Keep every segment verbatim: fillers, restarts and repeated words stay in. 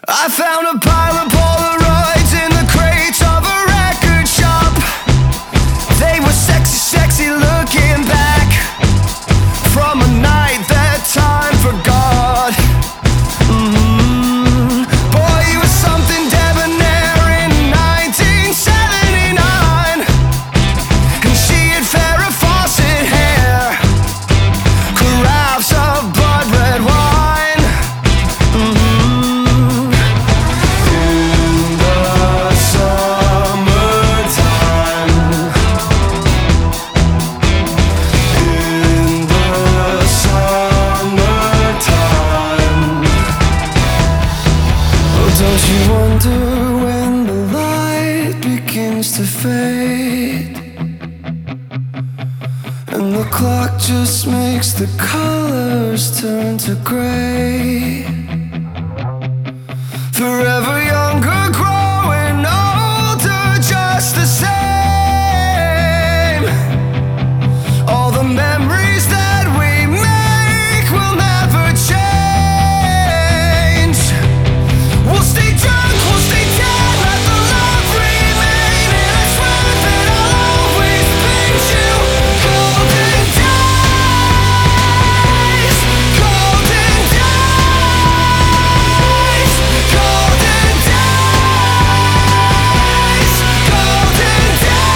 I found a pile of Polaroids in the crates of a record shop. They were sexy, sexy looking back from a night that time forgot. Mm-hmm. Boy, you were something debonair in nineteen seventy-nine, and she had Farrah Fawcett hair, carafes of blood red wine. Mm-hmm. Don't you wonder when the light begins to fade, and the clock just makes the colors turn to gray? Forever younger, growing older, just the same. All the memories that we make will never change. We'll stay drunk, we'll stay dead, let the love remain, and I swear that I'll always paint you golden days, golden days, golden days, golden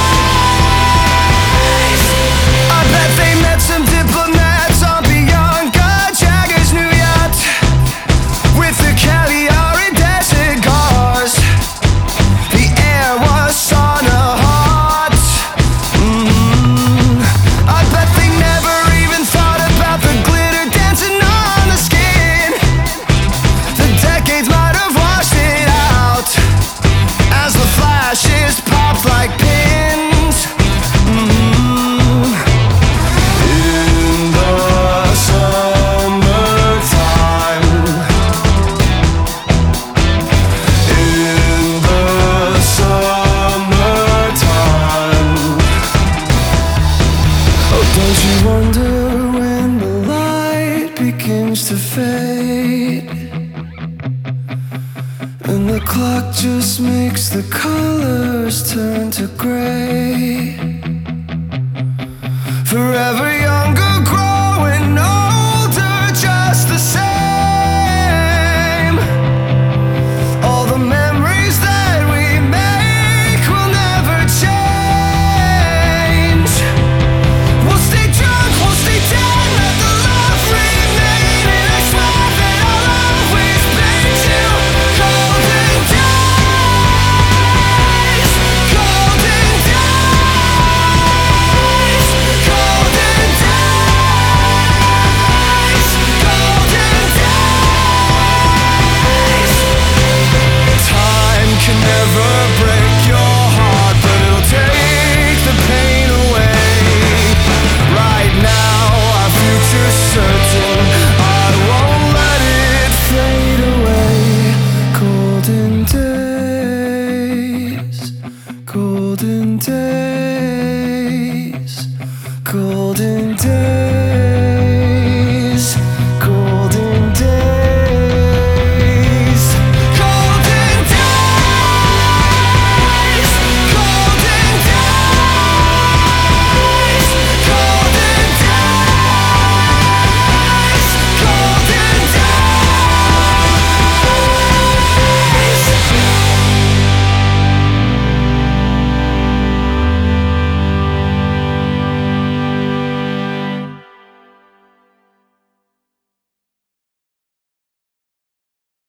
days. I bet they met some diplomats on Bianca Jagger's new yacht, with the caviar and desert cars. The air was sauna hot. Mm. I bet they never even thought about the glitter dancing on the skin. The decades might have washed it out as the flashes popped like pins. Mm. In the summertime, in the summertime. Oh, don't you wonder when the light begins to fade, and the clock just makes the colors turn to gray? Forever younger,